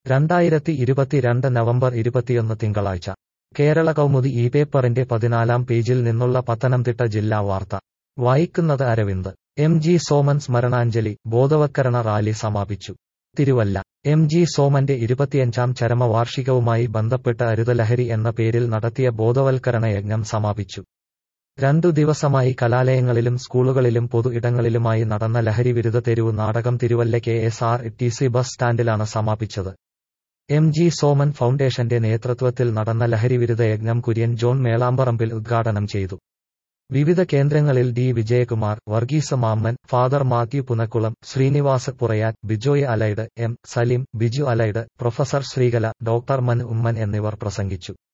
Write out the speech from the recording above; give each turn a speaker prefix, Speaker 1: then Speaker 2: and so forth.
Speaker 1: 2022 November 21 തിങ്കളാഴ്ച കേരള കൗമുദി ഈ പേപ്പറിന്റെ 14-ാം പേജിൽ നിന്നുള്ള പത്തനംതിട്ട ജില്ലാ വാർത്ത വായിക്കുന്നത് അരവിന്ദ്. എം.ജി. സോമൻ സ്മരണാഞ്ജലി ബോധവത്കരണ റാലി സമാപിച്ചു. തിരുവല്ല. എം.ജി. സോമന്റെ 25ാം ചരമവാർഷികവുമായി ബന്ധപ്പെട്ട് അരുത് ലഹരി എന്ന പേരിൽ നടത്തിയ ബോധവൽക്കരണ യജ്ഞം സമാപിച്ചു. 2 ദിവസമായി കലാലയങ്ങളിലും സ്കൂളുകളിലും പൊതു ഇടങ്ങളിലുമായി നടന്ന ലഹരിവിരുദ്ധ തെരുവു നാടകം തിരുവല്ല KSRTC ബസ് സ്റ്റാൻഡിലാണ് സമാപിച്ചത്. എം.ജി. സോമൻ ഫൗണ്ടേഷന്റെ നേതൃത്വത്തിൽ നടന്ന ലഹരിവിരുദ്ധ യജ്ഞം കുര്യൻ ജോൺ മേളാമ്പറമ്പിൽ ഉദ്ഘാടനം ചെയ്തു. വിവിധ കേന്ദ്രങ്ങളിൽ D. Vijayakumar, Varghese Mammen, Father Mathew Punakkulam, Srinivas Purayatt, Bijoy Allied, M. Saleem, Biju Allied, professor Sreekala, doctor മൻ ഉമ്മൻ എന്നിവർ പ്രസംഗിച്ചു.